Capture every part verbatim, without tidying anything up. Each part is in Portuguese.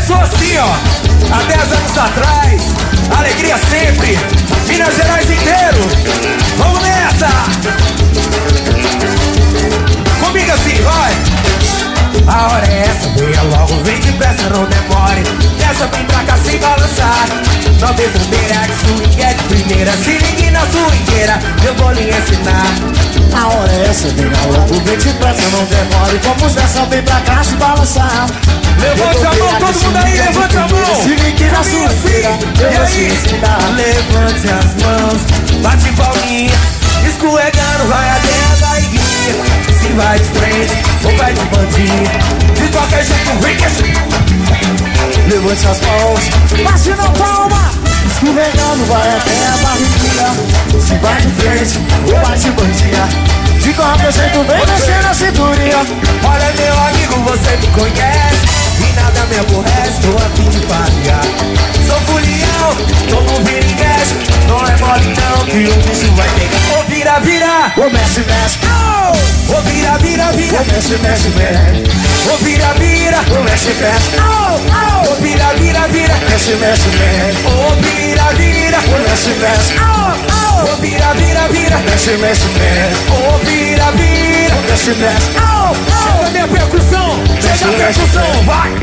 começou assim, ó, há dez anos atrás. Alegria sempre, Minas Gerais inteiro. Vamos nessa! Comigo assim, vai! A hora é essa, venha logo, vem depressa, não demore. Dessa vem pra cá sem balançar. Não tem bobeira, que swing é de primeira. Se ligue na swingueira, eu vou lhe ensinar. A hora é essa, venha logo, vem depressa, não demore. Vamos dessa, vem pra cá se balançar. Levante a mão, todo mundo aí, levante a mão. Se ligue na swingueira, eu vou te ensinar. Levante as mãos, bate palminha. Escorregando, vai até a barriguinha. Se vai de frente ou vai de bandinha, de qualquer jeito vem que assim. Levante as mãos, bate na palma. Escorregando, vai até a barriguinha. Se vai de frente ou vai de bandinha, de qualquer jeito vem mexer na cinturinha. Olha meu amigo, você me conhece e nada me aborrece, tô a fim de variar. Sou fulião, tô no viringuete. Não é mole não que o bicho vai ter que ou vira, vira, ô mexe, mexe, ô vira, vira, vira, ô mexe, mexe, mexe, ô vira, vira, ô mexe, mexe, ô vira, vira, vira, mexe, mexe, mexe, ô vira, vira, ô mexe, mexe, ô vira, vira, vira, mexe, mexe, mexe, ô vira, vira, mexe, mexe. Chega a minha percussão, chega a percussão, vai!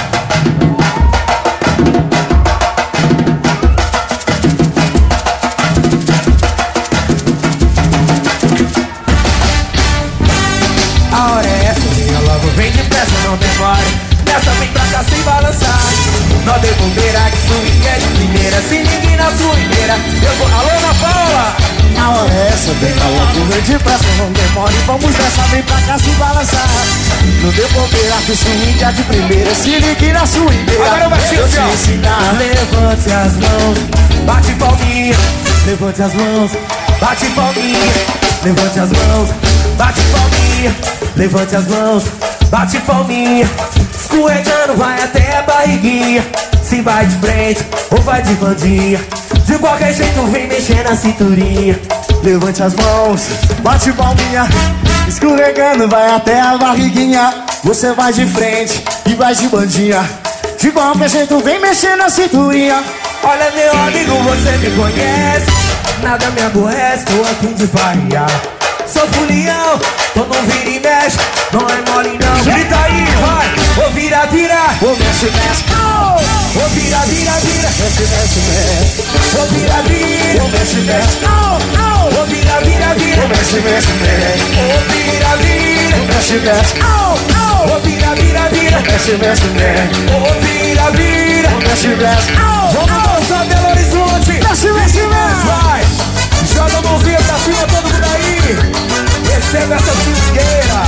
A hora é essa, venha logo, vem depressa, não demore. Dessa vem pra cá sem balançar. Nó de bombeira, que swing é de primeira. Se ligue na swingueira, eu vou... Alô, Ana Paula! A hora é essa, vem logo, vem depressa, não demore. Vamos dessa, vem pra cá se balançar. Não deu bobeira, que o swing é de primeira. Se ligue na swingueira, agora eu vou te ensinar. Levante as mãos, bate palminha. Levante as mãos, bate palminha. Levante as mãos, bate palminha. Levante as mãos, bate palminha. Escorregando, vai até a barriguinha. Se vai de frente ou vai de bandinha, de qualquer jeito vem mexer na cinturinha. Levante as mãos, bate palminha. Escorregando, vai até a barriguinha. Você vai de frente e vai de bandinha, de qualquer jeito vem mexer na cinturinha. Olha meu amigo, você me conhece, nada me aborrece, tô a fim de variar. Sou fulião, tô no vira e mexe, não é mole não. Grita aí, vai! Ô vira, vira! Ô mexe, mexe! Ô vira, vira, vira! Mexe, mexe, mexe! Ô vira, vira! Ô mexe, mexe! Ô vira, vira, vira! Ô mexe, mexe, mexe! Ô vira, vira! Ô mexe, mexe! Ô vira, vira, vira! Ô mexe, mexe, mexe! Ô vira, vira! Ô mexe, mexe! Vamos dançar Belo Horizonte! Mexe, mexe, mexe! Vai! Joga a mãozinha pra cima, todo mundo aí! Receba essa swingueira!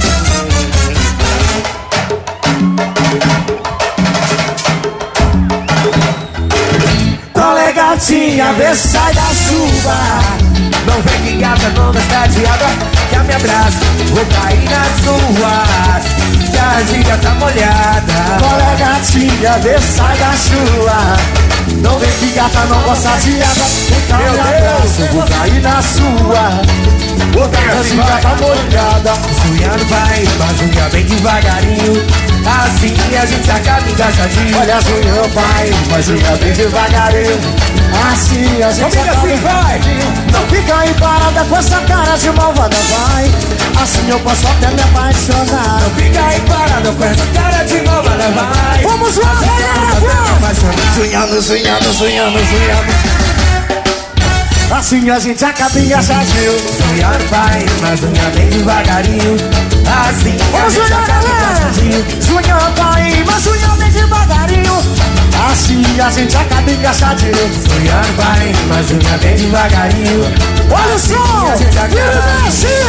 Olha gatinha, vê sai da chuva. Não vem que gata, não gosta de água, já me abraça, vou cair nas suas, que a giga tá molhada. Olha gatinha, vê sai da chuva. Não vem que gata, não gosta de água, então me abraça, vou cair na sua. A giga tá molhada. Sonhando vai, mas unha bem devagarinho, assim a gente acaba engaixadinho. Olha as unhas vai, mas unha bem devagarinho, assim a gente acaba assim, vai. Não fica aí parada com essa cara de malvada, vai. Assim eu posso até me apaixonar. Não fica aí parada com essa cara de malvada, vai. Vamos lá, galera! Sonhando, sonhando, sonhando, sonhando. Assim a gente acaba engaixadinho. Sonhando vai, mas unha bem devagarinho, assim a gente acaba engaixadinho. Sonhando vai, mas unha bem devagarinho, assim a gente acaba engaixadinho. Sonhando vai, mas unha bem devagarinho. Olha o som! Vira, mexe!